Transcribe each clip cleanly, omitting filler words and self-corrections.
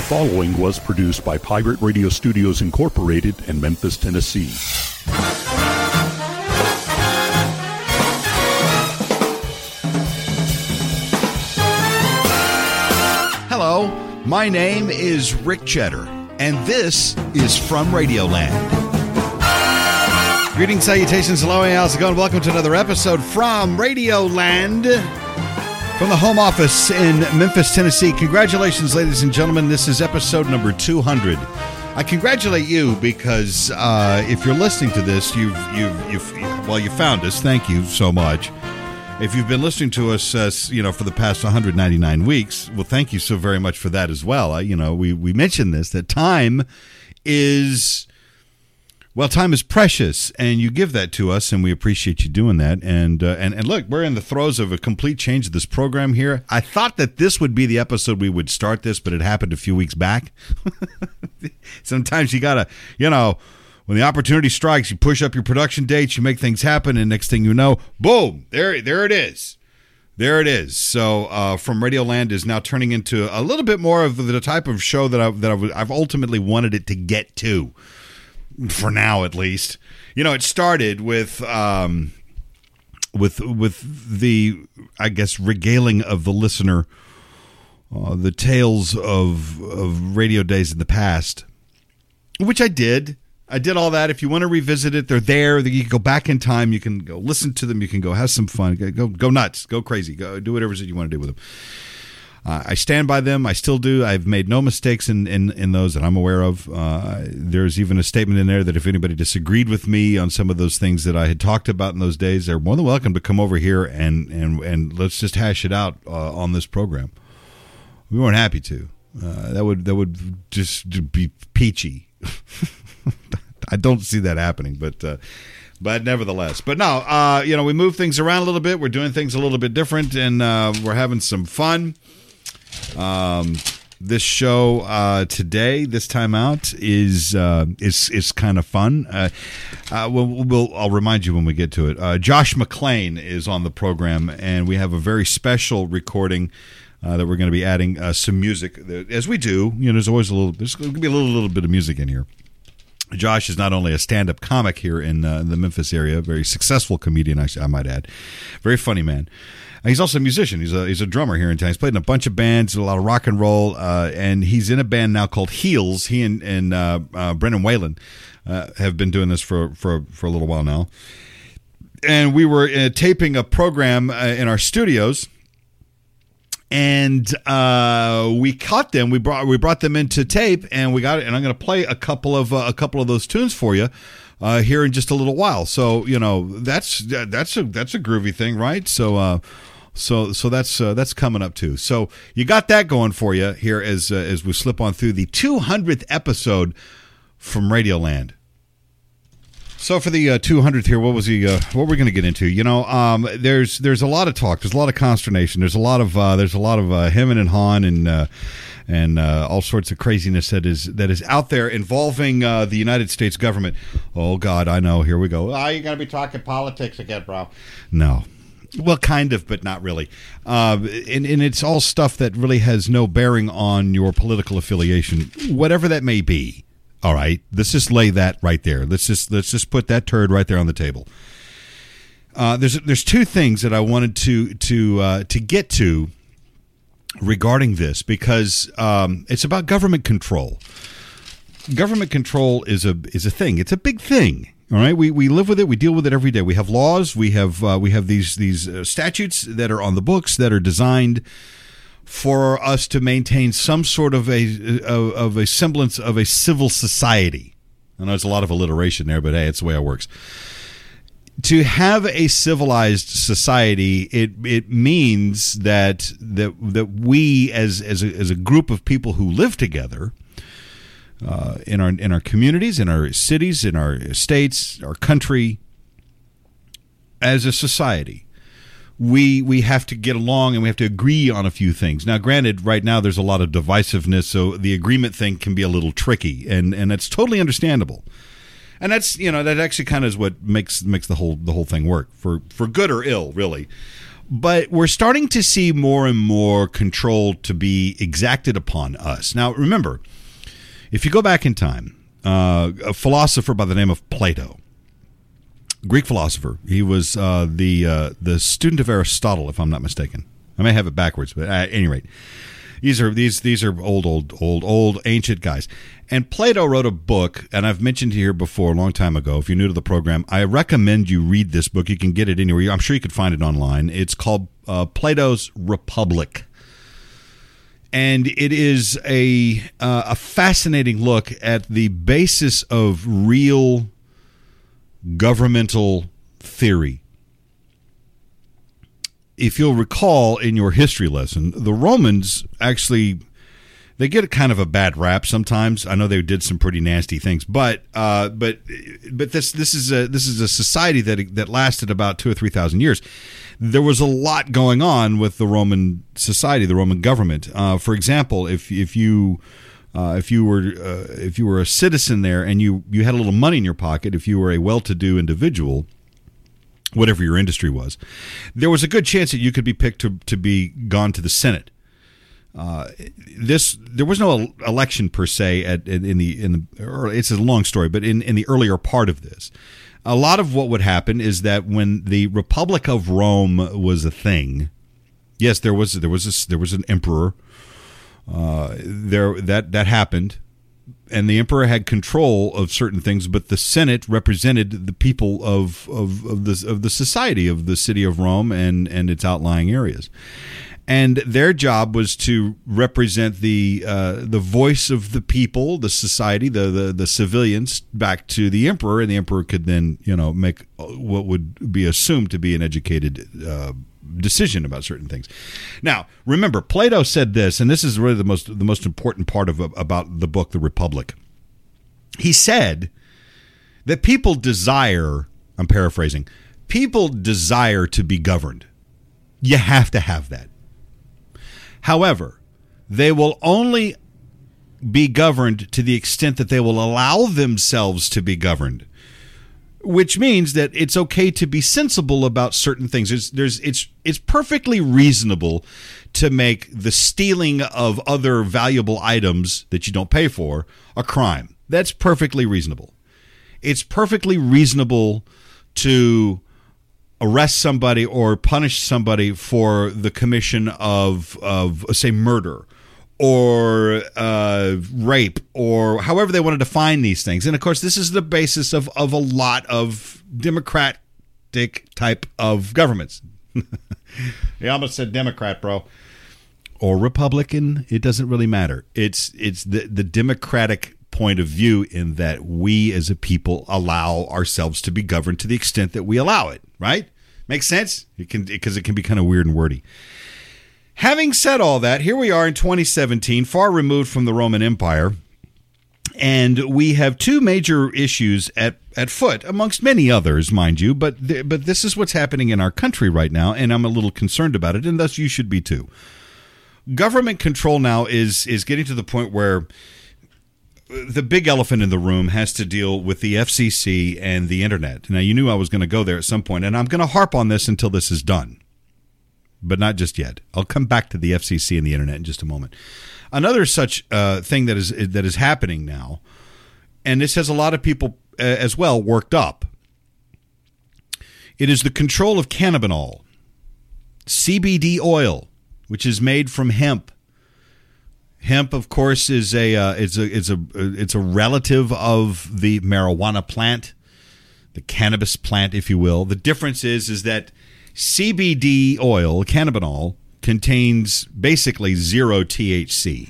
following was produced by Pirate Radio Studios Incorporated in Memphis, Tennessee. Hello, my name is Rick Cheddar, and this is From Radioland. Greetings, salutations, hello, how's it going? Welcome to another episode from Radioland, from the home office in Memphis, Tennessee. Congratulations, ladies and gentlemen. This is episode number 200. I congratulate you because if you're listening to this, you found us. Thank you so much. If you've been listening to us, for the past 199 weeks, well, thank you so very much for that as well. We mentioned this, that time is precious, and you give that to us, and we appreciate you doing that. And look, we're in the throes of a complete change of this program here. I thought that this would be the episode we would start this, but it happened a few weeks back. Sometimes you gotta, when the opportunity strikes, you push up your production dates, you make things happen, and next thing you know, boom, there it is. There it is. So From Radioland is now turning into a little bit more of the type of show that I've ultimately wanted it to get to, for now at least. It started with the, I guess, regaling of the listener, the tales of radio days in the past, which I did. I did all that. If you want to revisit it, they're there. You can go back in time. You can go listen to them. You can go have some fun. Go nuts. Go crazy. Go do whatever you want to do with them. I stand by them. I still do. I've made no mistakes in those that I'm aware of. There's even a statement in there that if anybody disagreed with me on some of those things that I had talked about in those days, they're more than welcome to come over here and let's just hash it out on this program. We weren't happy to. That would just be peachy. I don't see that happening, but nevertheless. But no, we move things around a little bit. We're doing things a little bit different, and we're having some fun. This show today, this time out, is kind of fun. I'll remind you when we get to it. Josh McClain is on the program, and we have a very special recording that we're going to be adding some music. As we do, there's always there's going to be a little bit of music in here. Josh is not only a stand-up comic here in the Memphis area, a very successful comedian, I might add, very funny man. He's also a musician. He's a drummer here in town. He's played in a bunch of bands, a lot of rock and roll, and he's in a band now called Heels. He and Brendan Whalen have been doing this for a little while now. And we were taping a program in our studios. And we caught them. We brought them into tape, and we got it. And I'm going to play a couple of those tunes for you here in just a little while. So that's a groovy thing, right? So that's coming up too. So you got that going for you here as we slip on through the 200th episode from Radioland. So for the 200th here, what we're going to get into? There's a lot of talk. There's a lot of consternation. There's a lot of hemming and hawing and all sorts of craziness that is out there involving the United States government. Oh God, I know. Here we go. Oh, you're going to be talking politics again, bro? No. Well, kind of, but not really. And it's all stuff that really has no bearing on your political affiliation, whatever that may be. All right, let's just lay that right there. Let's just put that turd right there on the table. There's two things that I wanted to get to regarding this, because it's about government control. Government control is a thing. It's a big thing. All right, we live with it. We deal with it every day. We have laws. We have these statutes that are on the books that are designed for us to maintain some sort of a semblance of a civil society. I know there's a lot of alliteration there, but hey, it's the way it works. To have a civilized society, it means that we as a group of people who live together in our communities, in our cities, in our states, our country, as a society, we have to get along and we have to agree on a few things. Now, granted, right now there's a lot of divisiveness, so the agreement thing can be a little tricky, and that's totally understandable. And that's that actually kind of is what makes the whole thing work for good or ill, really. But we're starting to see more and more control to be exacted upon us. Now, remember, if you go back in time, a philosopher by the name of Plato, Greek philosopher, he was the student of Aristotle, if I'm not mistaken. I may have it backwards, but at any rate, these are old ancient guys. And Plato wrote a book, and I've mentioned here before a long time ago. If you're new to the program, I recommend you read this book. You can get it anywhere. I'm sure you could find it online. It's called Plato's Republic. And it is a fascinating look at the basis of real governmental theory. If you'll recall in your history lesson, the Romans actually, they get kind of a bad rap sometimes. I know they did some pretty nasty things, but this is a society that lasted about 2,000 or 3,000 years. There was a lot going on with the Roman society, the Roman government. For example, if you were a citizen there and you had a little money in your pocket, if you were a well-to-do individual, whatever your industry was, there was a good chance that you could be picked to be gone to the Senate. There was no election per se it's a long story, but in the earlier part of this, a lot of what would happen is that when the Republic of Rome was a thing, yes, there was an emperor. That happened, and the emperor had control of certain things, but the Senate represented the people of the society of the city of Rome and its outlying areas. And their job was to represent the voice of the people, the society, the civilians, back to the emperor, and the emperor could then make what would be assumed to be an educated decision about certain things. Now, remember, Plato said this, and this is really the most important part about the book, The Republic. He said that people desire, I'm paraphrasing, people desire to be governed. You have to have that. However, they will only be governed to the extent that they will allow themselves to be governed, which means that it's okay to be sensible about certain things. It's perfectly reasonable to make the stealing of other valuable items that you don't pay for a crime. That's perfectly reasonable. It's perfectly reasonable to arrest somebody or punish somebody for the commission of say, murder or rape, or however they want to define these things. And of course, this is the basis of a lot of democratic type of governments. Yeah, I almost said Democrat, bro. Or Republican, it doesn't really matter. It's the democratic point of view in that we as a people allow ourselves to be governed to the extent that we allow it, right? Makes sense? Because it can be kind of weird and wordy. Having said all that, here we are in 2017, far removed from the Roman Empire, and we have two major issues at foot, amongst many others, mind you, but this is what's happening in our country right now, and I'm a little concerned about it, and thus you should be too. Government control now is getting to the point where the big elephant in the room has to deal with the FCC and the internet. Now, you knew I was going to go there at some point, and I'm going to harp on this until this is done, but not just yet. I'll come back to the FCC and the internet in just a moment. Another such thing that is happening now, and this has a lot of people as well worked up, it is the control of cannabinol, CBD oil, which is made from hemp. Hemp, of course, is it's a relative of the marijuana plant, the cannabis plant, if you will. The difference is that CBD oil, cannabinol, contains basically zero THC.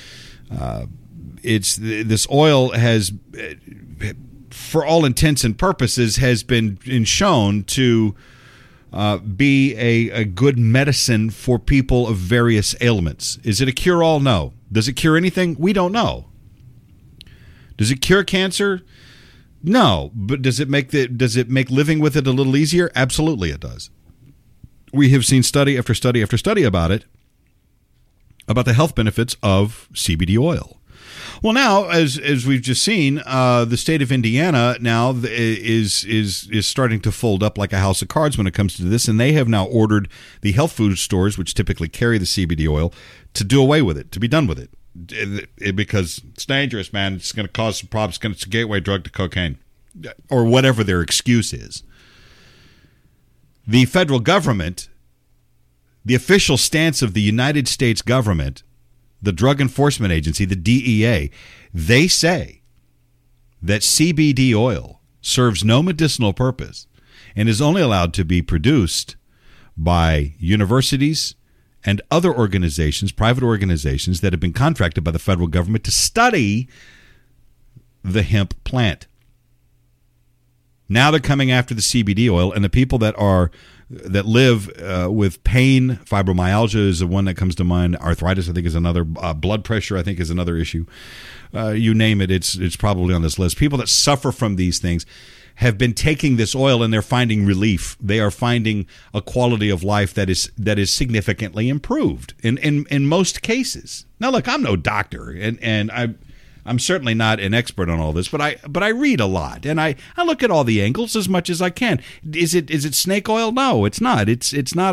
This oil has, for all intents and purposes, has been shown to be a good medicine for people of various ailments. Is it a cure-all? No. Does it cure anything? We don't know. Does it cure cancer? No. But does it make living with it a little easier? Absolutely, it does. We have seen study after study after study about it, about the health benefits of CBD oil. Well, now, as we've just seen, the state of Indiana now is starting to fold up like a house of cards when it comes to this, and they have now ordered the health food stores, which typically carry the CBD oil, to do away with it, to be done with it, because it's dangerous, man. It's going to cause some problems. It's a gateway drug to cocaine, or whatever their excuse is. The federal government, the official stance of the United States government, the Drug Enforcement Agency, the DEA, they say that CBD oil serves no medicinal purpose and is only allowed to be produced by universities and other organizations, private organizations that have been contracted by the federal government to study the hemp plant. Now they're coming after the CBD oil, and the people that live with pain. Fibromyalgia is the one that comes to mind. Arthritis, I think, is another. Blood pressure, I think, is another issue. You name it, it's probably on this list. People that suffer from these things have been taking this oil, and they're finding relief. They are finding a quality of life that is significantly improved in most cases. Now, look, I'm no doctor, and I'm certainly not an expert on all this, but I read a lot, and I look at all the angles as much as I can. Is it snake oil? No, it's not. It's not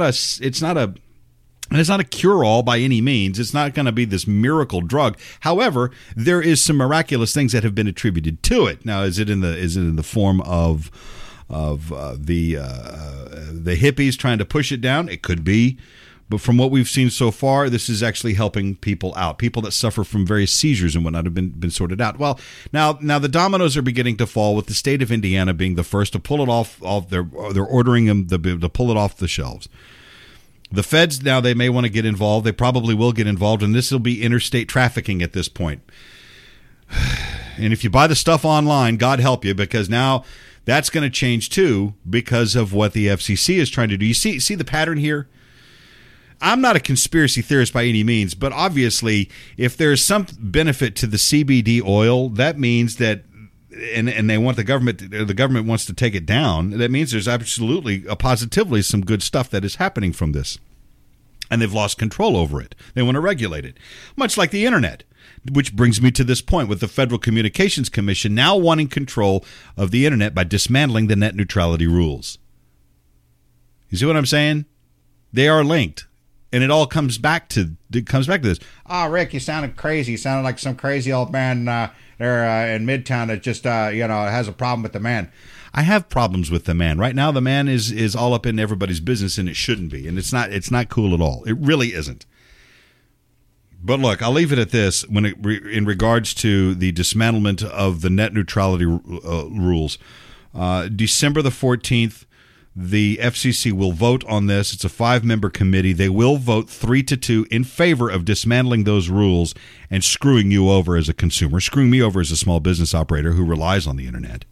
a cure-all by any means. It's not going to be this miracle drug. However, there is some miraculous things that have been attributed to it. Now, is it in the form of the hippies trying to push it down? It could be. But from what we've seen so far, this is actually helping people out. People that suffer from various seizures and whatnot have been sorted out. Well, now the dominoes are beginning to fall, with the state of Indiana being the first to pull it off. They're ordering them to pull it off the shelves. The feds now, they may want to get involved. They probably will get involved, and this will be interstate trafficking at this point. And if you buy the stuff online, God help you, because now that's going to change too because of what the FCC is trying to do. You see the pattern here? I'm not a conspiracy theorist by any means, but obviously, if there's some benefit to the CBD oil, that means that, and they want the government wants to take it down, that means there's absolutely, positively some good stuff that is happening from this. And they've lost control over it. They want to regulate it. Much like the internet, which brings me to this point with the Federal Communications Commission now wanting control of the internet by dismantling the net neutrality rules. You see what I'm saying? They are linked. And it all comes back to this. Oh, Rick, you sounded crazy. You sounded like some crazy old man there in Midtown that just has a problem with the man. I have problems with the man. Right now, the man is all up in everybody's business, and it shouldn't be. And it's not cool at all. It really isn't. But look, I'll leave it at this in regards to the dismantlement of the net neutrality rules. December the 14th. The FCC will vote on this. It's a 5-member committee. They will vote 3-2 in favor of dismantling those rules and screwing you over as a consumer, screwing me over as a small business operator who relies on the internet.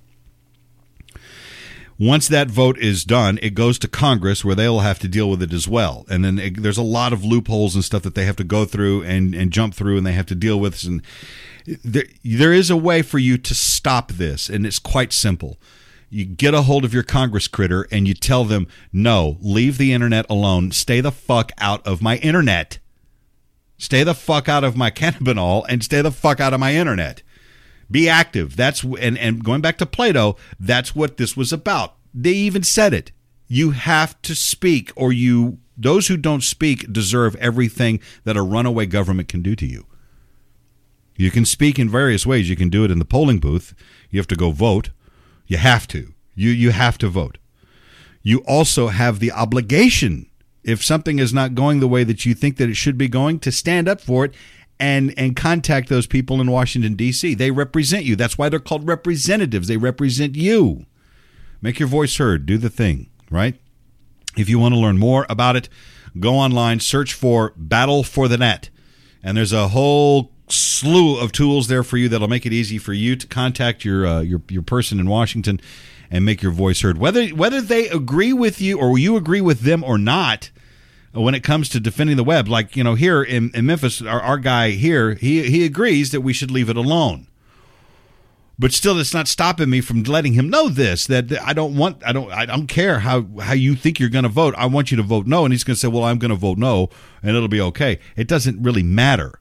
Once that vote is done, it goes to Congress, where they'll have to deal with it as well. And then there's a lot of loopholes and stuff that they have to go through and jump through, and they have to deal with. And there is a way for you to stop this, and it's quite simple. You get a hold of your Congress critter and you tell them, no, leave the internet alone. Stay the fuck out of my internet. Stay the fuck out of my cannabinol and stay the fuck out of my internet. Be active. And going back to Plato, that's what this was about. They even said it. You have to speak, or those who don't speak deserve everything that a runaway government can do to you. You can speak in various ways. You can do it in the polling booth. You have to go vote. You have to. You have to vote. You also have the obligation, if something is not going the way that you think that it should be going, to stand up for it and contact those people in Washington, D.C. They represent you. That's why they're called representatives. They represent you. Make your voice heard. Do the thing, right? If you want to learn more about it, go online, search for Battle for the Net. And there's a whole slew of tools there for you that'll make it easy for you to contact your person in Washington and make your voice heard. Whether they agree with you or you agree with them or not, when it comes to defending the web, like here in Memphis, our guy here, he agrees that we should leave it alone. But still, it's not stopping me from letting him know this, that I don't care how you think you're going to vote. I want you to vote no. And he's going to say, well, I'm going to vote no, and it'll be okay. It doesn't really matter.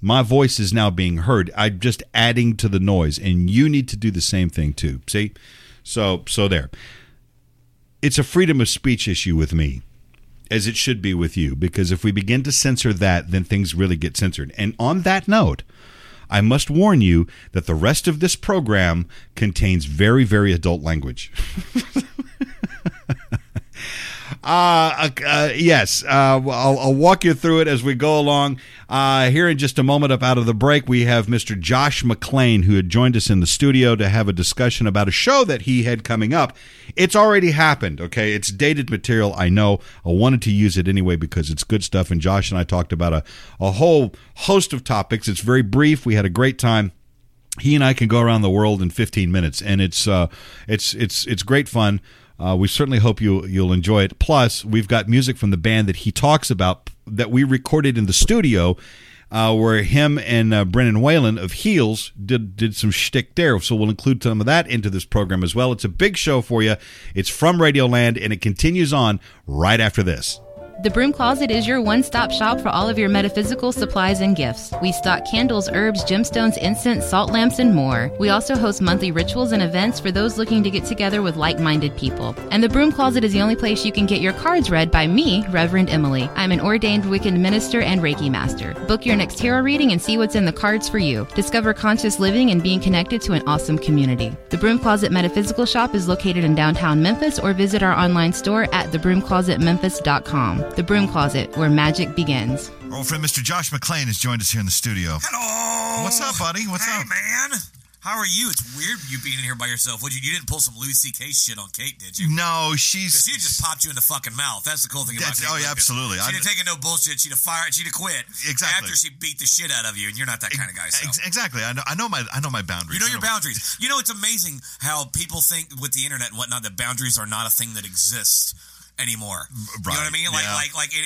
My voice is now being heard. I'm just adding to the noise, and you need to do the same thing too. See? So there. It's a freedom of speech issue with me, as it should be with you, because if we begin to censor that, then things really get censored. And on that note, I must warn you that the rest of this program contains very, very adult language. Yes, I'll walk you through it as we go along. Here in just a moment up out of the break, we have Mr. Josh McClain, who had joined us in the studio to have a discussion about a show that he had coming up. It's already happened, okay? It's dated material, I know. I wanted to use it anyway because it's good stuff, and Josh and I talked about a whole host of topics. It's very brief. We had a great time. He and I can go around the world in 15 minutes, and it's great fun. We certainly hope you'll enjoy it. Plus, we've got music from the band that he talks about that we recorded in the studio, where him and Brennan Whalen of Heels did some shtick there. So we'll include some of that into this program as well. It's a big show for you. It's from Radioland, and it continues on right after this. The Broom Closet is your one-stop shop for all of your metaphysical supplies and gifts. We stock candles, herbs, gemstones, incense, salt lamps, and more. We also host monthly rituals and events for those looking to get together with like-minded people. And the Broom Closet is the only place you can get your cards read by me, Reverend Emily. I'm an ordained Wiccan minister and Reiki master. Book your next tarot reading and see what's in the cards for you. Discover conscious living and being connected to an awesome community. The Broom Closet Metaphysical Shop is located in downtown Memphis, or visit our online store at thebroomclosetmemphis.com. The Broom Closet, where magic begins. Our old friend Mr. Josh McClain has joined us here in the studio. Hello. What's up, buddy? What's up? Hey, man. How are you? It's weird you being in here by yourself. You didn't pull some Louis C.K. shit on Kate, did you? No, Because she just popped you in the fucking mouth. That's the cool thing about Kate. Oh, yeah, absolutely. She'd have taken no bullshit. She'd have fired. She'd have quit. Exactly. After she beat the shit out of you, and you're not that kind of guy. So. Exactly. I know my boundaries. You know your boundaries. You know, it's amazing how people think with the internet and whatnot that boundaries are not a thing that exists anymore. Right. You know what I mean? Yeah.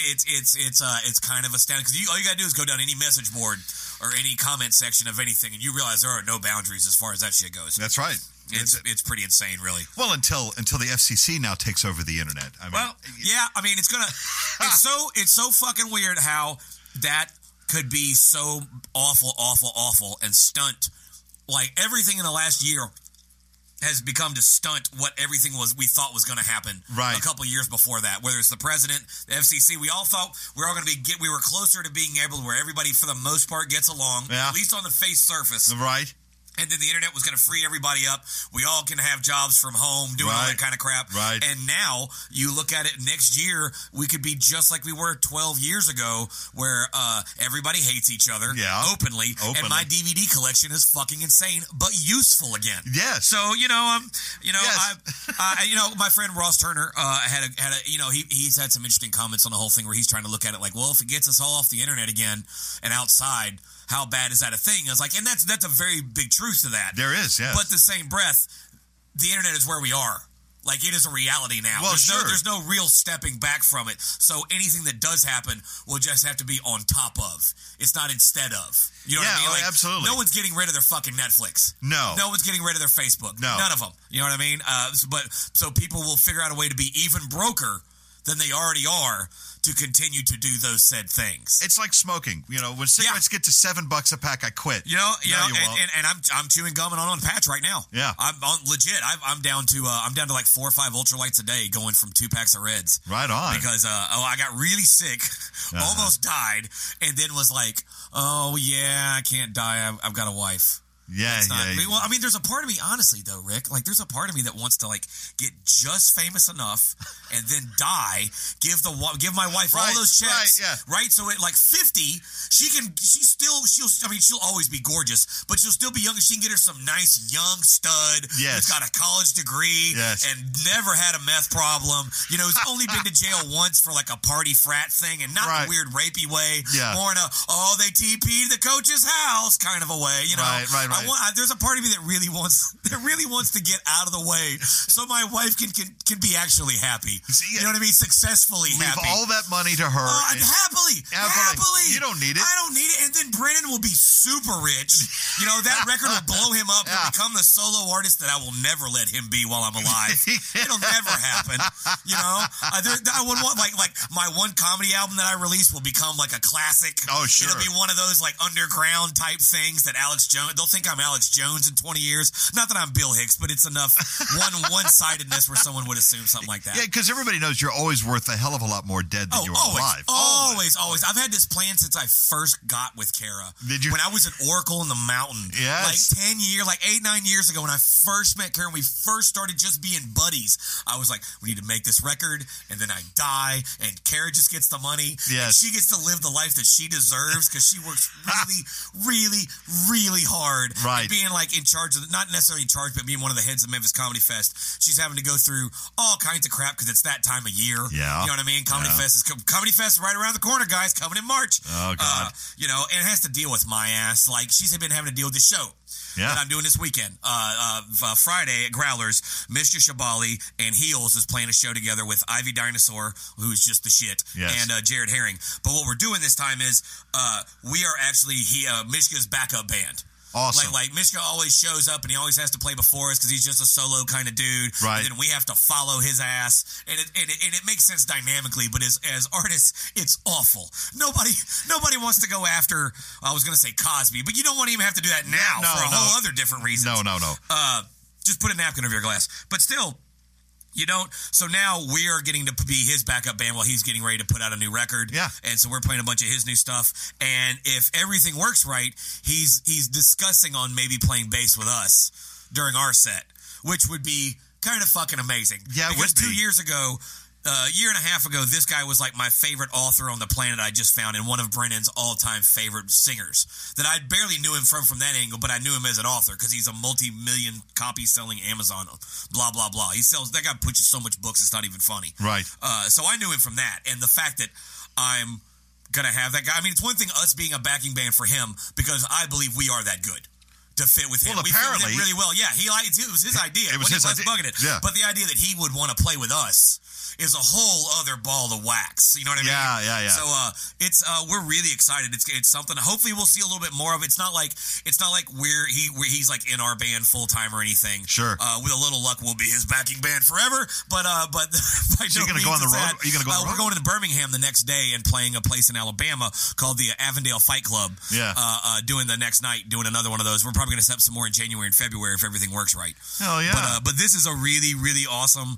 It's kind of astounding because all you gotta do is go down any message board or any comment section of anything, and you realize there are no boundaries as far as that shit goes. That's right. It's pretty insane, really. Well, until the FCC now takes over the internet. I mean, it's gonna. It's so fucking weird how that could be so awful, and stunt like everything in the last year has become to stunt what everything we thought was going to happen a couple years before that. Whether it's the president, the FCC, we all thought we were all going to we were closer to being able to where everybody for the most part gets along, at least on the face surface. Right. And then the internet was going to free everybody up. We all can have jobs from home, doing all that kind of crap. Right. And now you look at it next year, we could be just like we were 12 years ago, where everybody hates each other openly. And my DVD collection is fucking insane, but useful again. Yes. So my friend Ross Turner had a he's had some interesting comments on the whole thing where he's trying to look at it like, well, if it gets us all off the internet again and outside, how bad is that a thing? I was like, and that's a very big truth to that. There is, yes. But the same breath, the internet is where we are. Like, it is a reality now. Well, there's no real stepping back from it. So anything that does happen will just have to be on top of. It's not instead of. You know what I mean? Like, absolutely. No one's getting rid of their fucking Netflix. No. No one's getting rid of their Facebook. No. None of them. You know what I mean? So people will figure out a way to be even broker than they already are to continue to do those said things. It's like smoking. You know, when cigarettes get to $7 a pack, I quit. And I'm chewing gum and on patch right now. Yeah, I'm on legit. I'm down to like 4 or 5 ultralights a day, going from 2 packs of Reds. Right on. Because I got really sick, almost died, and then was like, oh yeah, I can't die. I've got a wife. Yeah. Well, I mean, there's a part of me, honestly, though, Rick. Like, there's a part of me that wants to like get just famous enough and then die. Give my wife all those checks, right? So at like 50, she'll always be gorgeous, but she'll still be young. She can get her some nice young stud who's got a college degree and never had a meth problem. You know, who's only been to jail once for like a party frat thing, and not in a weird rapey way, more in a they TP'd the coach's house kind of a way. You know, right. There's a part of me that really wants to get out of the way so my wife can be actually happy. See, you know what I mean? Successfully leave happy. all that money to her. Happily. You don't need it. I don't need it. And then Brennan will be super rich. You know, that record will blow him up. He'll become the solo artist that I will never let him be while I'm alive. It'll never happen. You know, I would want like my one comedy album that I released will become like a classic. Oh, sure. It'll be one of those like underground type things that Alex Jones. They'll think I'm Alex Jones in 20 years. Not that I'm Bill Hicks, but it's enough one-sidedness where someone would assume something like that. Yeah, because everybody knows you're always worth a hell of a lot more dead than you are alive. Always. I've had this plan since I first got with Kara. Did you? When I was at Oracle in the Mountain. Yes. Like 8-9 years ago when I first met Kara and we first started just being buddies. I was like, we need to make this record and then I die and Kara just gets the money. Yes. And she gets to live the life that she deserves because she works really, really, really hard. Right. Being like in charge of, not necessarily in charge, but being one of the heads of Memphis Comedy Fest. She's having to go through all kinds of crap because it's that time of year. Yeah. You know what I mean? Comedy Fest is right around the corner, guys, coming in March. Oh, God. You know, and it has to deal with my ass. Like, she's been having to deal with the show. Yeah. That I'm doing this weekend. Friday at Growlers, Mr. Shabali and Heels is playing a show together with Ivy Dinosaur, who's just the shit, yes. and Jared Herring. But what we're doing this time is we are actually Mishka's backup band. Awesome. Like Mishka always shows up and he always has to play before us because he's just a solo kind of dude. Right. And then we have to follow his ass, and it makes sense dynamically. But as artists, it's awful. Nobody wants to go after. I was going to say Cosby, but you don't want to even have to do that now for a whole other different reasons. No. Just put a napkin over your glass. But still. You don't. So now we are getting to be his backup band while he's getting ready to put out a new record. Yeah. And so we're playing a bunch of his new stuff. And if everything works right, he's discussing on maybe playing bass with us during our set, which would be kind of fucking amazing. Yeah, because it would be. 2 years ago, a year and a half ago, this guy was like my favorite author on the planet I just found and one of Brennan's all-time favorite singers that I barely knew him from that angle, but I knew him as an author because he's a multi-million copy selling Amazon, blah, blah, blah. That guy pushes so much books, it's not even funny. Right. So I knew him from that, and the fact that I'm going to have that guy, I mean, it's one thing us being a backing band for him because I believe we are that good. To fit with him. Well, we apparently, fit with him really well. Yeah, it was his idea. It was his idea. Bugging it. Yeah. But the idea that he would want to play with us is a whole other ball of wax. You know what I mean? Yeah. So it's we're really excited. It's something. Hopefully, we'll see a little bit more of. It's not like he's like in our band full time or anything. Sure. With a little luck, we'll be his backing band forever. But so you're going to go on the road? Are you going to go on the road? We're going to Birmingham the next day and playing a place in Alabama called the Avondale Fight Club. Yeah. Doing the next night, doing another one of those. We're probably going to set up some more in January and February if everything works right. Hell yeah. But this is a really, really awesome,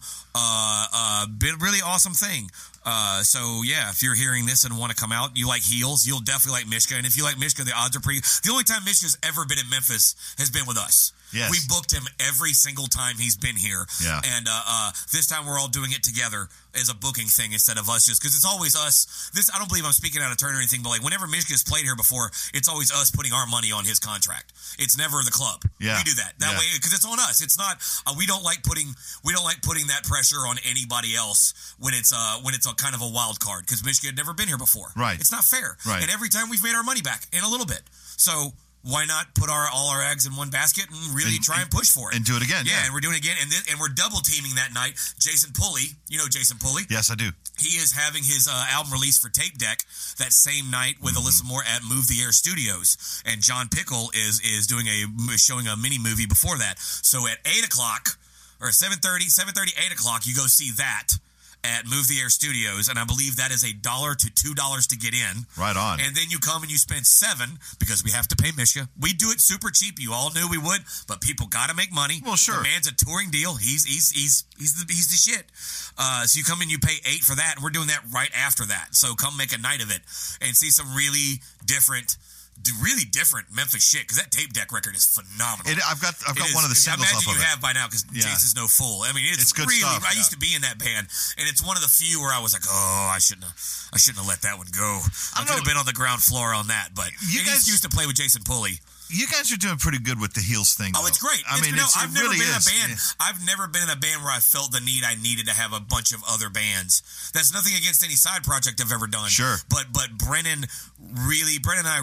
really awesome thing. So yeah, if you're hearing this and want to come out, you like Heels, you'll definitely like Mishka. And if you like Mishka, the odds are pretty. The only time Mishka's ever been in Memphis has been with us. Yes. We booked him every single time he's been here. Yeah. And this time we're all doing it together as a booking thing instead of us just because it's always us. I don't believe I'm speaking out of turn or anything, but like whenever Mishka's played here before, it's always us putting our money on his contract. It's never the club. Yeah. We do that way because it's on us. It's not. We don't like putting that pressure on anybody else when it's a kind of a wild card because Mishka had never been here before. Right. It's not fair. Right. And every time we've made our money back in a little bit. So why not put all our eggs in one basket and really try and push for it and do it again? Yeah, and we're doing it again, and we're double teaming that night. Jason Pulley, you know Jason Pulley? Yes, I do. He is having his album release for Tape Deck that same night with Alyssa Moore at Move the Air Studios, and John Pickle is showing a mini movie before that. So at 8:00 or 7:30, 8 o'clock, you go see that at Move the Air Studios, and I believe that is $1 to $2 to get in. Right on. And then you come and you spend $7 because we have to pay Mishka. We do it super cheap. You all knew we would, but people got to make money. Well, sure. The man's a touring deal. He's the shit. So you come in, you pay $8 for that, and we're doing that right after that. So come make a night of it and see some really different Memphis shit because that Tape Deck record is phenomenal. I've got one of the singles I off imagine of you it. have by now because Jason's no fool. I mean, it's good really. stuff. I used to be in that band, and it's one of the few where I was like, oh, I shouldn't have let that one go. I could have been on the ground floor on that, but you guys used to play with Jason Pulley. You guys are doing pretty good with the Heels thing. Oh, it's great. I mean, I've never been in a band. Yeah. I've never been in a band where I felt the need I needed to have a bunch of other bands. That's nothing against any side project I've ever done. Sure. But Brennan and I really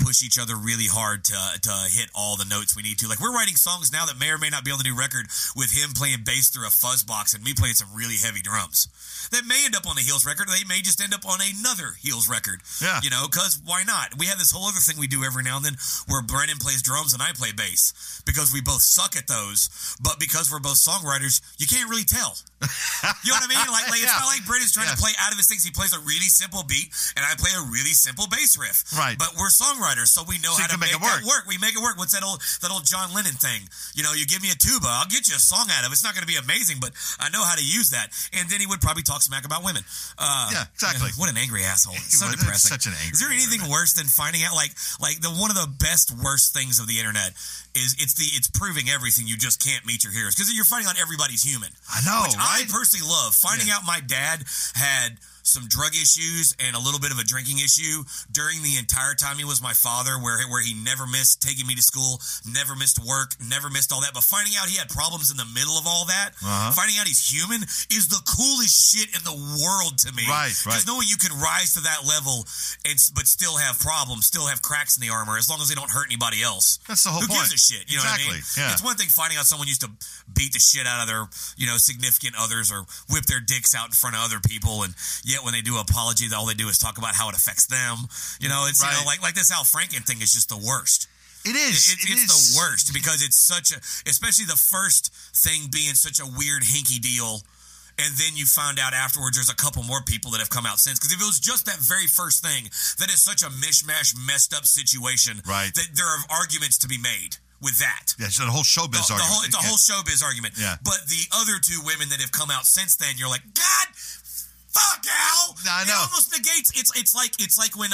push each other really hard to hit all the notes we need to. Like, we're writing songs now that may or may not be on the new record with him playing bass through a fuzz box and me playing some really heavy drums. That may end up on the Heels record, or they may just end up on another Heels record. Yeah. You know, because why not? We have this whole other thing we do every now and then where Brennan plays drums and I play bass because we both suck at those, but because we're both songwriters, you can't really tell. You know what I mean? Like it's not like Brennan's trying to play out of his things. He plays a really simple beat and I play a really simple bass riff. Right. But we're songwriters, so we know how to make it that work. We make it work. What's that old John Lennon thing? You know, you give me a tuba, I'll get you a song out of it. It's not going to be amazing, but I know how to use that. And then he would probably talk smack about women. Yeah, exactly. What an angry asshole. It's so Well, depressing. such an angry Is there anything worse than finding out like one of the best worst things of the internet is it's proving everything. You just can't meet your heroes because you're finding out everybody's human. I know, which right? I personally love. Finding out my dad had some drug issues and a little bit of a drinking issue during the entire time he was my father, where he never missed taking me to school, never missed work, never missed all that. But finding out he had problems in the middle of all that, finding out he's human is the coolest shit in the world to me. Right. Because knowing you can rise to that level but still have problems, still have cracks in the armor, as long as they don't hurt anybody else. That's the whole point. Who gives a shit? You know what I mean? Yeah. It's one thing finding out someone used to beat the shit out of their, significant others or whip their dicks out in front of other people, and yet when they do apology, all they do is talk about how it affects them. It's like this Al Franken thing is just the worst. It is. It's the worst because it's especially the first thing being such a weird hinky deal. And then you found out afterwards there's a couple more people that have come out since. Because if it was just that very first thing, that is such a mishmash, messed up situation, right, that there are arguments to be made with that. Yeah, it's a whole showbiz argument. It's a whole showbiz argument. Yeah. But the other two women that have come out since then, you're like, God, fuck Al. I know. It almost negates. It's like when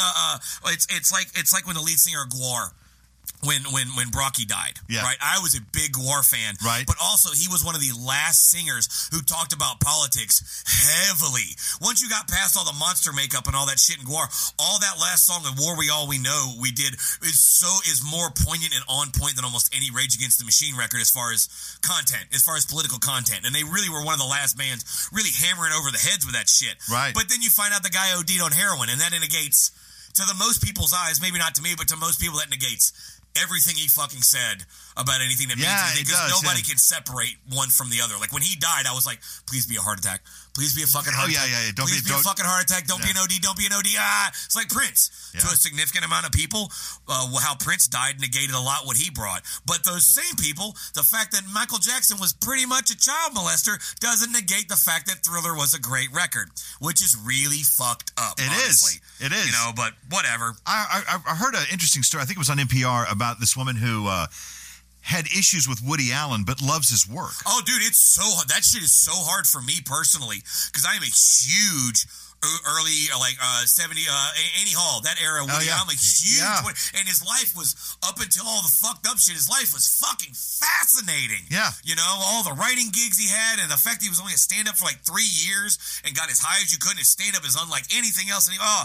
when the lead singer of Gwar. When Brocky died, right? I was a big Gwar fan, right? But also he was one of the last singers who talked about politics heavily. Once you got past all the monster makeup and all that shit in Gwar, all that last song of War We All We Know we did is more poignant and on point than almost any Rage Against the Machine record as far as content, as far as political content. And they really were one of the last bands really hammering over the heads with that shit, right? But then you find out the guy OD'd on heroin, and that negates, to the most people's eyes, maybe not to me, but to most people, that negates everything he fucking said about anything that means anything, because nobody can separate one from the other. Like when he died, I was like, please be a heart attack. Please be a fucking heart attack. Please be a fucking heart attack. Don't be an OD. Don't be an OD. It's like Prince. To a significant amount of people, how Prince died negated a lot what he brought. But those same people, the fact that Michael Jackson was pretty much a child molester doesn't negate the fact that Thriller was a great record, which is really fucked up. It honestly. It is. But whatever. I heard an interesting story. I think it was on NPR about this woman who had issues with Woody Allen but loves his work. Oh, dude, that shit is so hard for me personally because I am a huge early 70 Annie Hall, that era. Woody Allen, huge, and his life was up until all the fucked up shit. His life was fucking fascinating. Yeah, all the writing gigs he had, and the fact that he was only a stand-up for like 3 years and got as high as you could. And his stand-up is unlike anything else.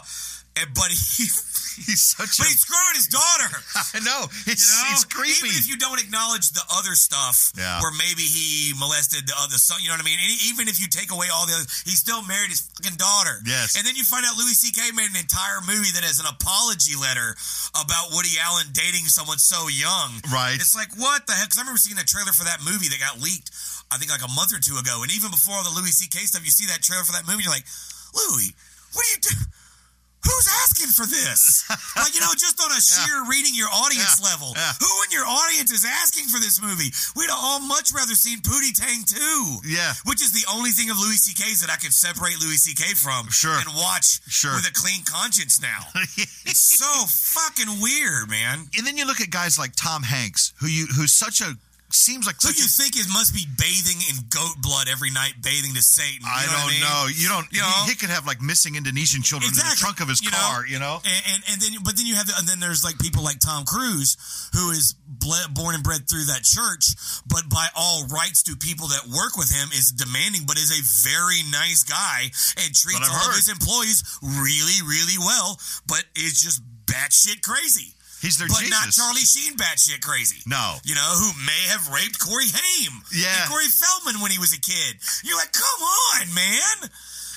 But he's screwing his daughter. I know. It's creepy. Even if you don't acknowledge the other stuff, where maybe he molested the other son, you know what I mean? And even if you take away all the others, he still married his fucking daughter. Yes. And then you find out Louis C.K. made an entire movie that has an apology letter about Woody Allen dating someone so young. Right. It's like, what the heck? Because I remember seeing the trailer for that movie that got leaked, I think like a month or two ago. And even before all the Louis C.K. stuff, you see that trailer for that movie, you're like, Louis, what do you do? Who's asking for this? Just on a sheer reading your audience level. Who in your audience is asking for this movie? We'd all much rather seen Pootie Tang 2. Yeah. Which is the only thing of Louis C.K.'s that I can separate Louis C.K. from and watch with a clean conscience now. It's so fucking weird, man. And then you look at guys like Tom Hanks, who's such a... Seems like who you think it must be bathing in goat blood every night, bathing to Satan. I don't know. You don't. He could have like missing Indonesian children in the trunk of his car. And then you have and then there's like people like Tom Cruise, who is born and bred through that church, but by all rights to people that work with him is demanding, but is a very nice guy and treats all of his employees really, really well, but is just batshit crazy. He's their but Jesus. Not Charlie Sheen batshit crazy. No. Who may have raped Corey Haim. Yeah. And Corey Feldman when he was a kid. You're like, come on, man.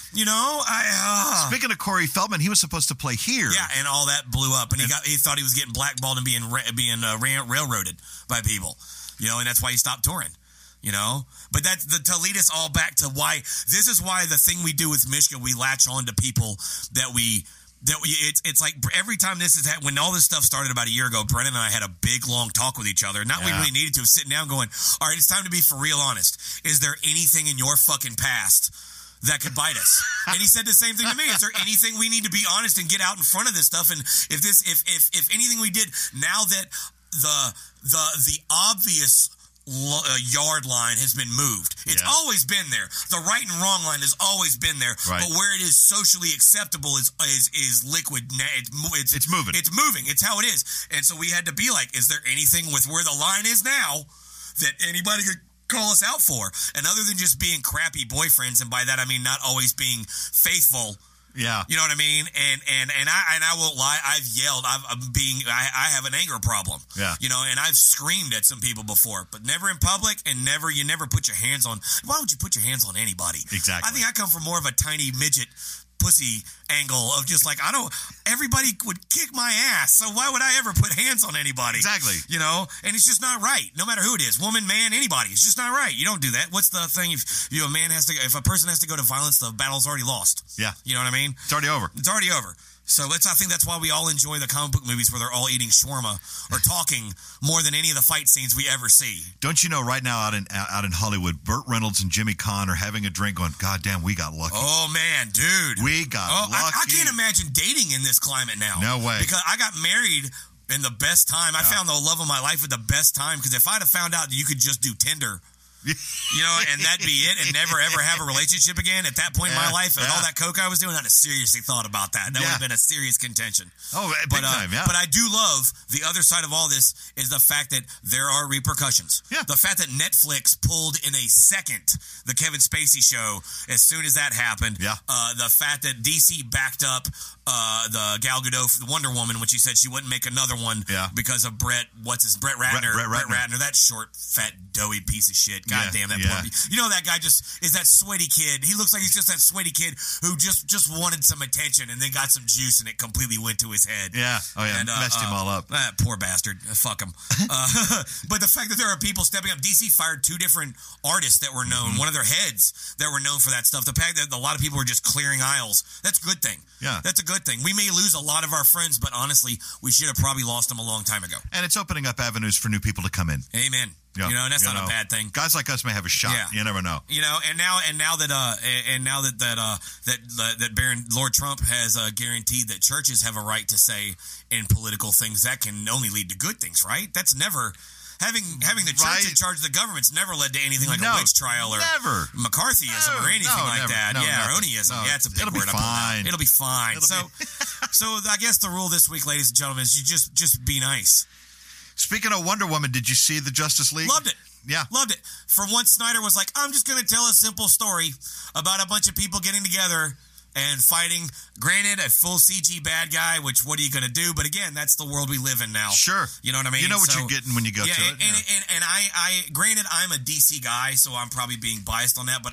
You know, Speaking of Corey Feldman, he was supposed to play here. Yeah, and all that blew up, and he thought he was getting blackballed and being railroaded by people. You know, and that's why he stopped touring. You know, but that's to lead us all back to why this is why the thing we do with Michigan, we latch on to people it's like every time this is when all this stuff started about a year ago, Brennan and I had a big long talk with each other. Not we really needed to, sitting down going, all right, it's time to be for real honest. Is there anything in your fucking past that could bite us? And he said the same thing to me. Is there anything we need to be honest and get out in front of this stuff? And if anything we did now that the obvious yard line has been moved. It's always been there. The right and wrong line has always been there. Right. But where it is socially acceptable is liquid. It's moving. It's moving. It's how it is. And so we had to be like, is there anything with where the line is now that anybody could call us out for? And other than just being crappy boyfriends, and by that I mean not always being faithful. Yeah, you know what I mean, and I won't lie. I've yelled. I have an anger problem. Yeah, you know, and I've screamed at some people before, but never in public, and you never put your hands on. Why would you put your hands on anybody? Exactly. I think I come from more of a tiny midget pussy angle of just like everybody would kick my ass, so why would I ever put hands on anybody? Exactly. You know, and it's just not right. No matter who it is, woman, man, anybody, it's just not right. You don't do that. What's the thing if a person has to go to violence, the battle's already lost. Yeah. You know what I mean? It's already over. It's already over. So I think that's why we all enjoy the comic book movies where they're all eating shawarma or talking more than any of the fight scenes we ever see. Don't you know right now out in Hollywood, Burt Reynolds and Jimmy Caan are having a drink going, God damn, we got lucky. Oh, man, dude. We got lucky. I can't imagine dating in this climate now. No way. Because I got married in the best time. I found the love of my life at the best time because if I'd have found out that you could just do Tinder, you know, and that'd be it, and never ever have a relationship again at that point in my life, and all that coke I was doing, I'd have seriously thought about that. That would have been a serious contention. Oh, big time, yeah. But I do love the other side of all this is the fact that there are repercussions. Yeah. The fact that Netflix pulled in a second the Kevin Spacey show as soon as that happened. Yeah. The fact that DC backed up the Gal Gadot Wonder Woman when she said she wouldn't make another one because of Brett Ratner. Brett Ratner, that short, fat, doughy piece of shit. God damn that poor. You know that guy just is that sweaty kid. He looks like he's just that sweaty kid who just wanted some attention and then got some juice and it completely went to his head. Yeah. Oh yeah. And, messed him all up. That poor bastard. Fuck him. But the fact that there are people stepping up. DC fired 2 different artists that were known. One of their heads that were known for that stuff. The fact that a lot of people were just clearing aisles. That's a good thing. Yeah. That's a good thing. We may lose a lot of our friends, but honestly, we should have probably lost them a long time ago. And it's opening up avenues for new people to come in. Amen. Yeah. You know, and that's not a bad thing. Guys like us may have a shot. Yeah. You never know. You know, and now that Baron Lord Trump has guaranteed that churches have a right to say in political things, that can only lead to good things, right? That's never having the church in charge of the government's never led to anything like a witch trial or McCarthyism or anything like that. Or Oniism. Yeah, it's a big word. It'll be fine. So I guess the rule this week, ladies and gentlemen, is you just be nice. Speaking of Wonder Woman, did you see the Justice League? Loved it. Yeah. Loved it. For once, Snyder was like, I'm just going to tell a simple story about a bunch of people getting together and fighting. Granted, a full CG bad guy, which what are you going to do? But again, that's the world we live in now. Sure. You know what I mean? You know what you're getting when you go to it. And I granted, I'm a DC guy, so I'm probably being biased on that, but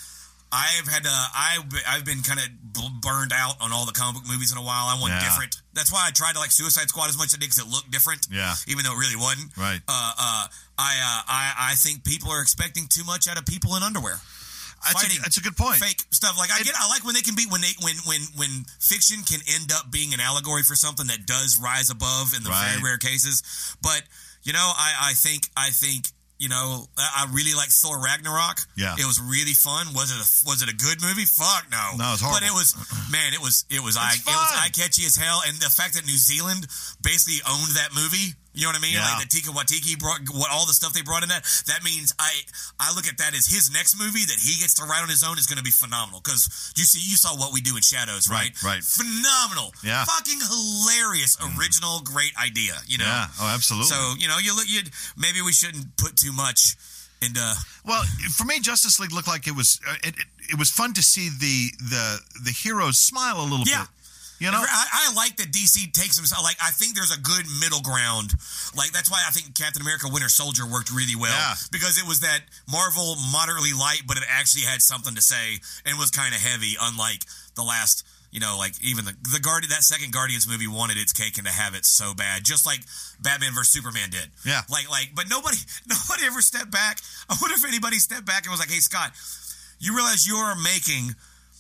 I've been kind of burned out on all the comic book movies in a while. I want different. That's why I tried to like Suicide Squad as much as I did because it looked different. Yeah. Even though it really wasn't. Right. I think people are expecting too much out of people in underwear. That's a good point. Fake stuff like I like when they can be when fiction can end up being an allegory for something that does rise above in the very rare cases. But you know, I think. You know, I really like Thor Ragnarok. Yeah, it was really fun. Was it a good movie? Fuck no. No, it was horrible. But it was eye catchy as hell. And the fact that New Zealand basically owned that movie. You know what I mean? Yeah. Like the Taika Waititi brought all the stuff they brought in that. That means I look at that as his next movie that he gets to write on his own is going to be phenomenal. Because you saw What We Do in Shadows, right? Right. Phenomenal. Yeah. Fucking hilarious. Original, great idea. You know? Yeah. Oh, absolutely. So you know, maybe we shouldn't put too much into. Well, for me, Justice League looked like it was. It was fun to see the heroes smile a little bit. You know, I like that DC takes himself. Like, I think there's a good middle ground. Like, that's why I think Captain America: Winter Soldier worked really well because it was that Marvel moderately light, but it actually had something to say and was kind of heavy. Unlike the last, like even the Guardian, that second Guardians movie wanted its cake and to have it so bad, just like Batman vs Superman did. Yeah. But nobody ever stepped back. I wonder if anybody stepped back and was like, "Hey, Scott, you realize you're making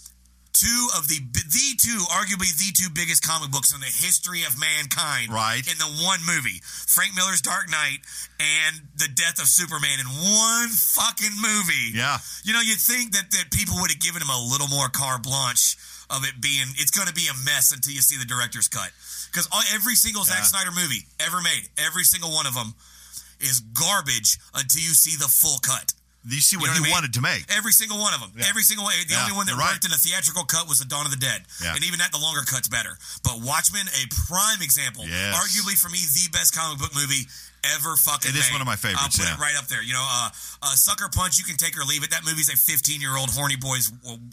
arguably the two biggest comic books in the history of mankind, right, in the one movie, Frank Miller's Dark Knight and the death of Superman in one fucking movie." Yeah. You'd think that people would have given him a little more carte blanche of it being, it's going to be a mess until you see the director's cut. Because every single Zack Snyder movie ever made, every single one of them is garbage until you see the full cut. You see what he wanted to make. Every single one of them. Yeah. Every single one. The only one that worked in a theatrical cut was the Dawn of the Dead. Yeah. And even that, the longer cut's better. But Watchmen, a prime example. Yes. Arguably, for me, the best comic book movie ever fucking made. It is one of my favorites, I'll put it right up there. Sucker Punch, you can take or leave it. That movie's a 15-year-old horny boy's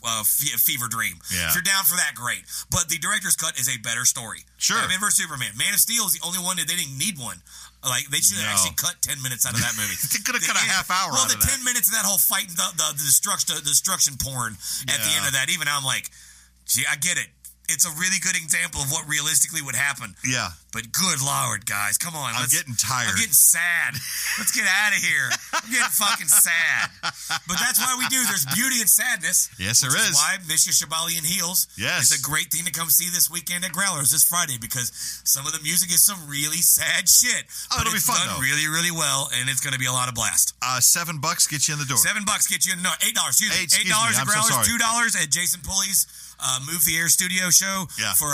fever dream. Yeah. If you're down for that, great. But the director's cut is a better story. Sure. Batman vs. Superman. Man of Steel is the only one that they didn't need one. Like, they should have actually cut 10 minutes out of that movie. They could have cut a half hour out of that. Well, the 10 minutes of that whole fight, the destruction porn at the end of that, even I'm like, gee, I get it. It's a really good example of what realistically would happen. Yeah. But good Lord, guys, come on. I'm getting tired. I'm getting sad. Let's get out of here. I'm getting fucking sad. But that's why we do. There's beauty in sadness. Yes, there is. Why Misha Shabali and Heels is a great thing to come see this weekend at Growlers this Friday, because some of the music is some really sad shit. Oh, it'll be fun, done really, really well, and it's going to be a lot of blast. $7 gets you in the door. $7 gets you in the door. $8. $8 at Growlers. $2 at Jason Pulley's Move the Air studio show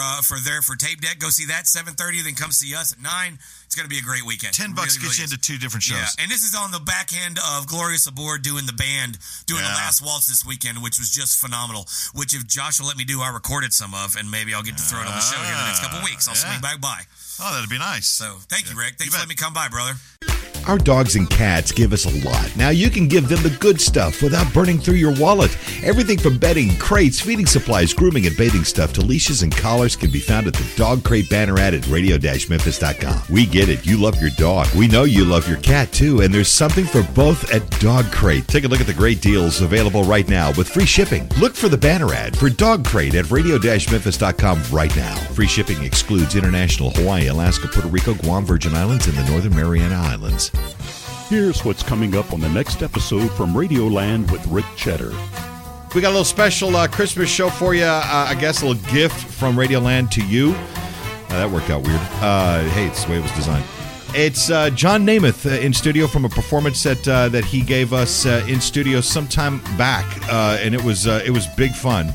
for Tape Deck. Go see that 7:30. Then come see us at 9. It's going to be a great weekend. $10 gets you into 2 different shows. Yeah, and this is on the back end of Glorious Aboard doing the Last Waltz this weekend, which was just phenomenal. Which, if Josh will let me do, I recorded some of, and maybe I'll get to throw it on the show here in the next couple of weeks. I'll swing back by. Oh, that'd be nice. So, thank you, Rick. Thanks for letting me come by, brother. Our dogs and cats give us a lot. Now you can give them the good stuff without burning through your wallet. Everything from bedding, crates, feeding supplies, grooming, and bathing stuff to leashes and collars can be found at the Dog Crate banner ad at radio-memphis.com. We get it. You love your dog. We know you love your cat too, and there's something for both at Dog Crate. Take a look at the great deals available right now with free shipping. Look for the banner ad for Dog Crate at radio-memphis.com right now. Free shipping excludes international Hawaii, Alaska, Puerto Rico, Guam, Virgin Islands, and the Northern Mariana Islands. Here's what's coming up on the next episode from Radioland with Rick Cheddar. We got a little special Christmas show for you. I guess a little gift from Radioland to you. That worked out weird. Hey, it's the way it was designed. It's John Namath in studio from a performance that he gave us in studio sometime back, and it was big fun.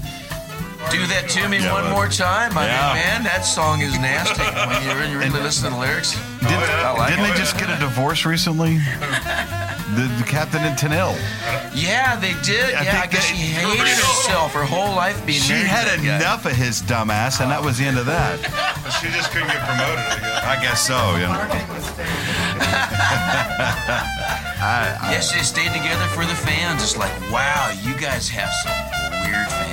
Do that to me one more time. I mean, man, that song is nasty when you really listen to the lyrics. Didn't they just get a divorce recently? The captain and Tennille. Yeah, they did. I guess she hated herself her whole life being married. She had enough of his dumbass, and that was the end of that. She just couldn't get promoted, I guess so, yeah. Yes, they stayed together for the fans. It's like, wow, you guys have some weird fans.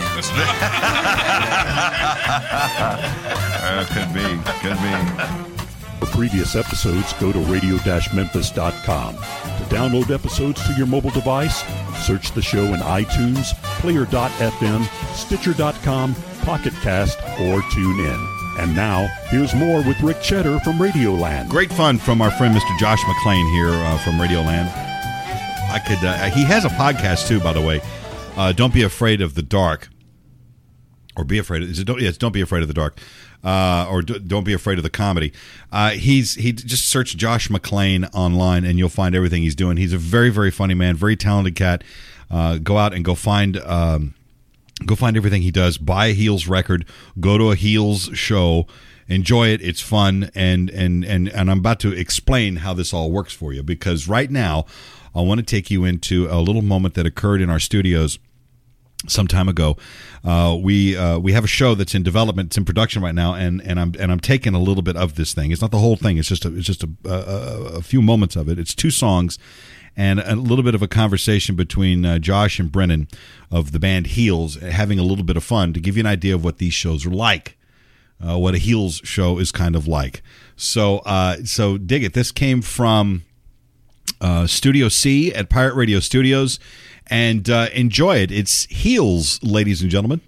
Could be. For previous episodes, go to radio-memphis.com. To download episodes to your mobile device, search the show in iTunes, Player.fm, Stitcher.com, Pocket Cast, or tune in. And now, here's more with Rick Cheddar from Radioland. Great fun from our friend Mr. Josh McClain here from Radioland. He has a podcast too, by the way. Don't Be Afraid of the Dark. Or Be Afraid of... Don't Be Afraid of the Dark. Or Don't Be Afraid of the Comedy. He just search Josh McClain online and you'll find everything he's doing. He's a very, very funny man, very talented cat. Go out and go find everything he does. Buy a Heels record. Go to a Heels show. Enjoy it. It's fun. And I'm about to explain how this all works for you, because right now I want to take you into a little moment that occurred in our studios some time ago. We have a show that's in development. It's in production right now, and I'm taking a little bit of this thing. It's not the whole thing. It's just a few moments of it. It's 2 songs and a little bit of a conversation between Josh and Brennan of the band Heels, having a little bit of fun to give you an idea of what these shows are like. what a Heels show is kind of like. So dig it. This came from Studio C at Pirate Radio Studios, and enjoy it. It's Heels, ladies and gentlemen.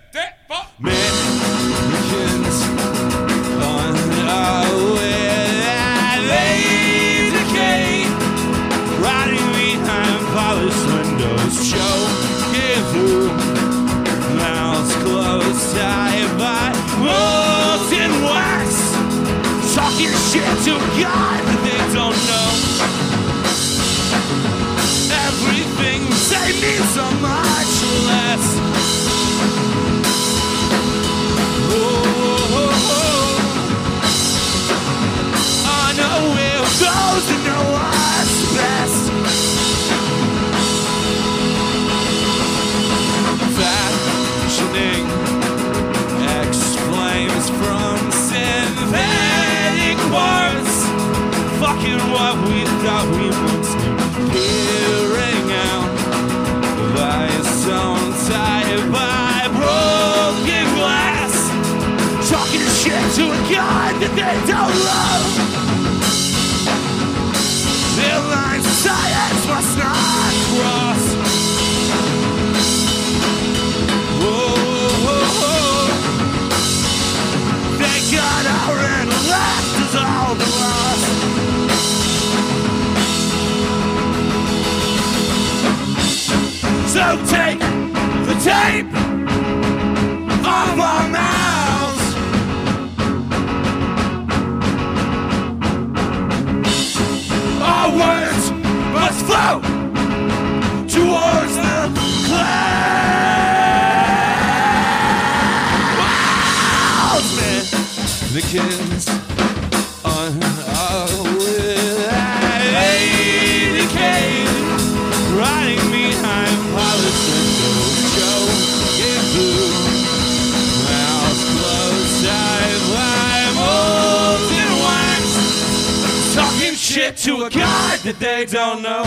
Talking shit to God that they don't know. Everything they means so much less. I know where those that know us best. Fashioning X-Flames from synthetic parts. Fucking what we thought we once knew. Hearing out by some tied by broken glass. Talking shit to a God that they don't love. Their lines of science must not cross. Thank God our intellect is all the lost. So take the tape off our mouths. Our words must flow towards the clouds, man. The kids on riding behind polished windows, choking through mouths closed, tied by molten wax, talking shit to a God that they don't know.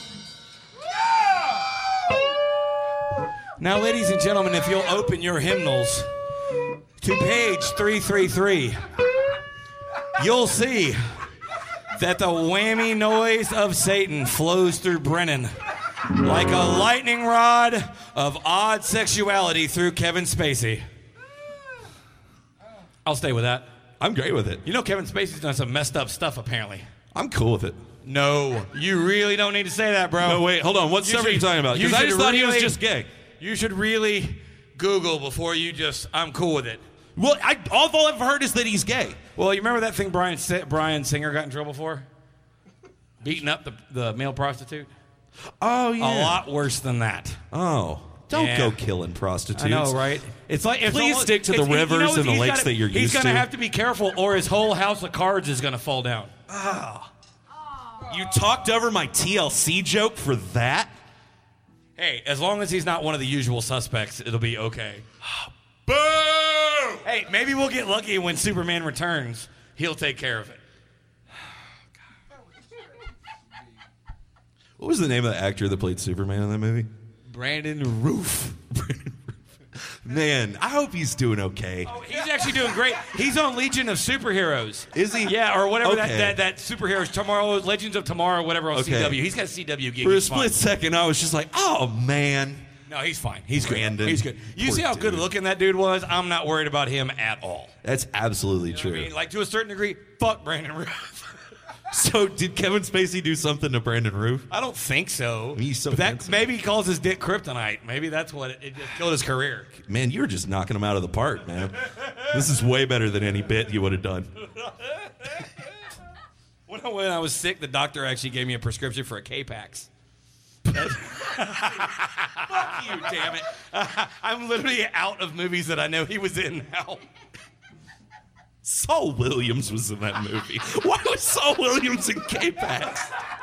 Now, ladies and gentlemen, if you'll open your hymnals to page 333, you'll see that the whammy noise of Satan flows through Brennan like a lightning rod of odd sexuality through Kevin Spacey. I'll stay with that. I'm great with it. You know Kevin Spacey's done some messed up stuff, apparently. I'm cool with it. No, you really don't need to say that, bro. No, wait, hold on. What stuff are you talking about? Because I just thought he was just gay. You should really Google before you just, I'm cool with it. Well, all I've heard is that he's gay. Well, you remember that thing Bryan Singer got in trouble for? Beating up the male prostitute? Oh, yeah. A lot worse than that. Oh. Don't go killing prostitutes. I know, right? It's like please stick to the rivers and the lakes that you're used to. He's going to have to be careful, or his whole house of cards is going to fall down. Oh. You talked over my TLC joke for that? Hey, as long as he's not one of the usual suspects, it'll be okay. Boo! Hey, maybe we'll get lucky when Superman returns. He'll take care of it. What was the name of the actor that played Superman in that movie? Brandon Roof. Man, I hope he's doing okay. Oh, he's actually doing great. He's on Legion of Superheroes. Is he? Yeah, or whatever that superheroes tomorrow, Legends of Tomorrow, whatever on CW. He's got a CW gig. For a split second, I was just like, oh, man. No, he's fine. He's Brandon. Good. He's good. You see how good looking that dude was? I'm not worried about him at all. That's absolutely true. I mean, like, to a certain degree, fuck Brandon Roof. So, did Kevin Spacey do something to Brandon Roof? I don't think so. He's so that maybe he calls his dick kryptonite. Maybe that's what it just killed his career. Man, you were just knocking him out of the park, man. This is way better than any bit you would have done. When I was sick, the doctor actually gave me a prescription for a K-Pax. Fuck you, damn it. I'm literally out of movies that I know he was in now. Saul Williams was in that movie. Why was Saul Williams in K-Pax?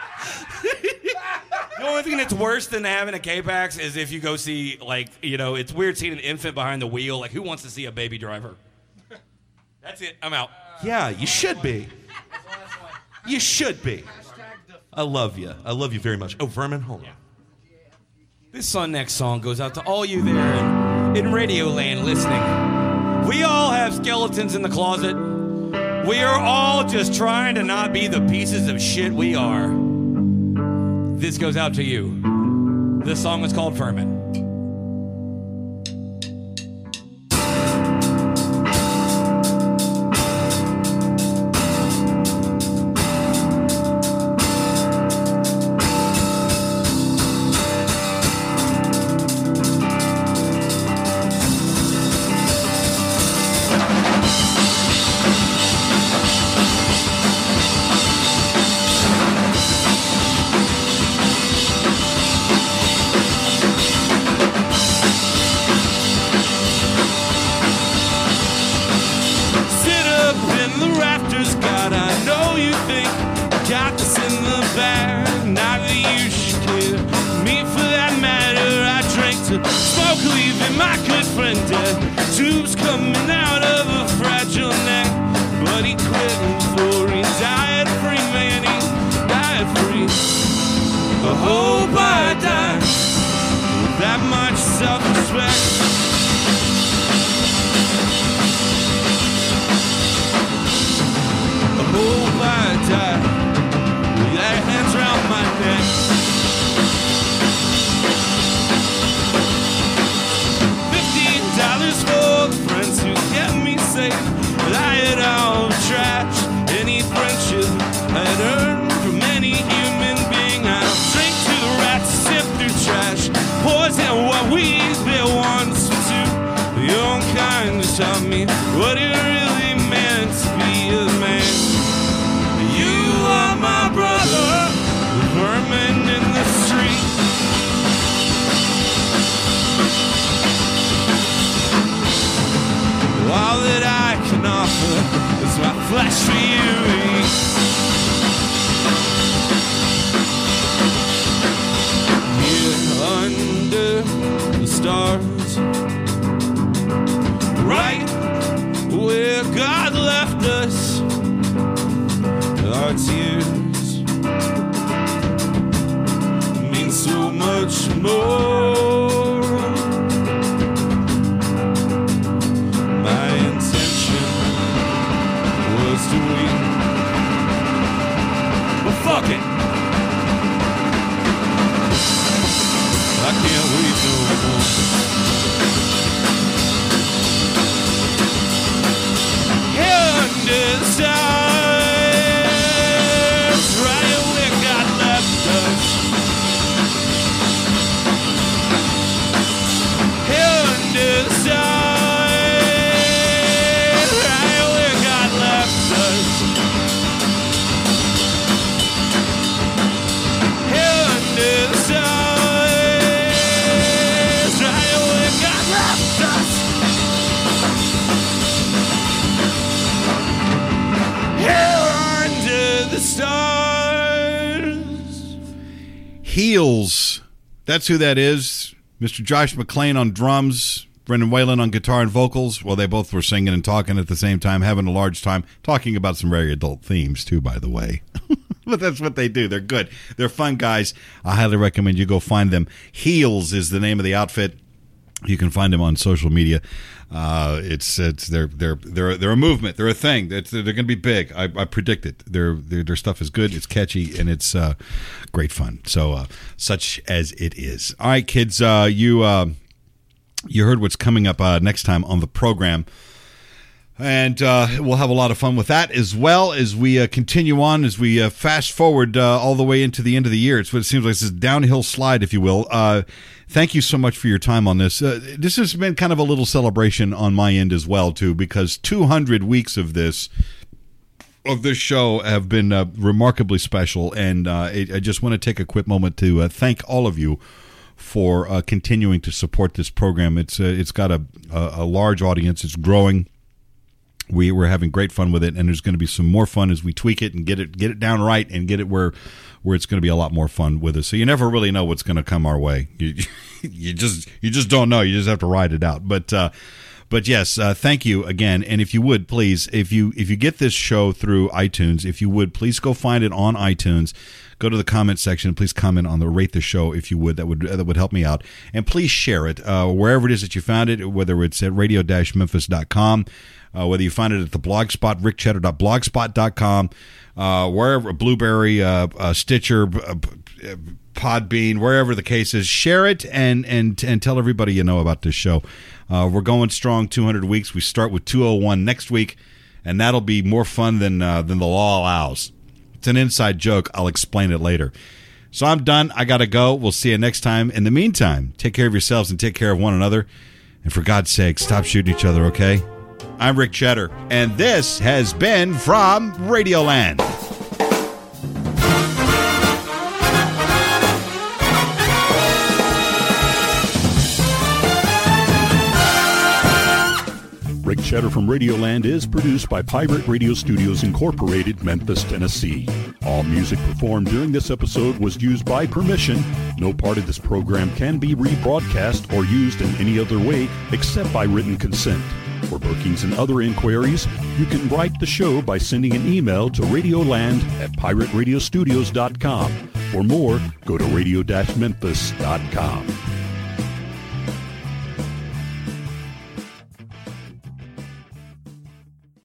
The only thing that's worse than having a K-Pax is if you go see, like, you know, it's weird seeing an infant behind the wheel. Like, who wants to see a baby driver? That's it. I'm out. Yeah, you should be. You should be. I love you. I love you very much. Oh, Vermin, hold on. This next song goes out to all you there in Radio Land listening. We all have skeletons in the closet. We are all just trying to not be the pieces of shit we are. This goes out to you. This song is called Vermin. Smoke leaving my good friend dead. Tubes coming out of a fragile neck. But he quit before he died free, man. He died free. I hope I die with that much self-respect. I hope I die with that hands around my neck. $50 for the friends who kept me safe. I had all the trash, any friendship I had earned from any human being. I drink to the rats, sift through trash, poison what we there once to. The young kind has taught me what it really meant to be a man. You are my brother, the vermin in the street. All that I can offer is my flesh for you to eat. Here under the stars, right where God left us, our tears mean so much more. To weep, but fuck it, I can't weep no more. Here under the stars, right where God left us. Here under the stars. Heels. That's who that is. Mr. Josh McClain on drums, Brendan Whalen on guitar and vocals. Well, they both were singing and talking at the same time, having a large time, talking about some very adult themes, too, by the way. But that's what they do. They're good. They're fun guys. I highly recommend you go find them. Heels is the name of the outfit. You can find them on social media. They're a movement. They're a thing. They're going to be big. I predict it. Their stuff is good. It's catchy and it's great fun. So such as it is. All right, kids. You heard what's coming up next time on the program. And we'll have a lot of fun with that as well as we continue on, as we fast forward all the way into the end of the year. It's what it seems like, this downhill slide, if you will. Thank you so much for your time on this. This has been kind of a little celebration on my end as well, too, because 200 weeks of this show have been remarkably special. And I just want to take a quick moment to thank all of you for continuing to support this program. It's got a large audience. It's growing. We're having great fun with it, and there's going to be some more fun as we tweak it and get it down right and get it where it's going to be a lot more fun with us. So you never really know what's going to come our way. You just don't know. You just have to ride it out. But But yes, thank you again. And if you would, please, if you get this show through iTunes, if you would, please go find it on iTunes. Go to the comment section and please comment on the rate the show if you would. That would help me out. And please share it wherever it is that you found it, whether it's at radio-memphis.com, whether you find it at the blogspot, rickcheddar.blogspot.com, wherever, Blueberry, Stitcher, Podbean, wherever the case is. Share it and tell everybody you know about this show. We're going strong, 200 weeks. We start with 201 next week, and that'll be more fun than the law allows. It's an inside joke. I'll explain it later. So I'm done. I got to go. We'll see you next time. In the meantime, take care of yourselves and take care of one another. And for God's sake, stop shooting each other, okay? I'm Rick Cheddar, and this has been from Radioland. Rick Cheddar from Radioland is produced by Pirate Radio Studios Incorporated, Memphis, Tennessee. All music performed during this episode was used by permission. No part of this program can be rebroadcast or used in any other way except by written consent. For bookings and other inquiries, you can write the show by sending an email to radioland@pirateradiostudios.com. For more, go to radio-memphis.com.